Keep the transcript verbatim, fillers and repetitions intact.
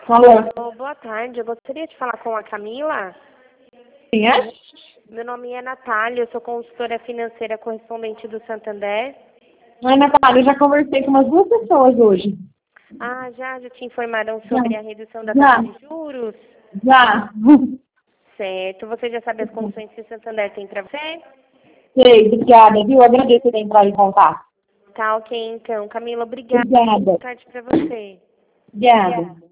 Alô? Oh, boa tarde, eu gostaria de falar com a Camila. Quem é? Meu nome é Natália, eu sou consultora financeira correspondente do Santander. Ai, Natália, eu já conversei com umas duas pessoas hoje. Ah, já, já te informaram sobre Já. a redução da Já. taxa de juros? Já. Certo, você já sabe as condições que o Santander tem para você? Sei, obrigada, viu? Agradeço por ter entrado em contato. Tá, ok, então. Camila, obrigada. Obrigada. Boa tarde para você. Obrigada.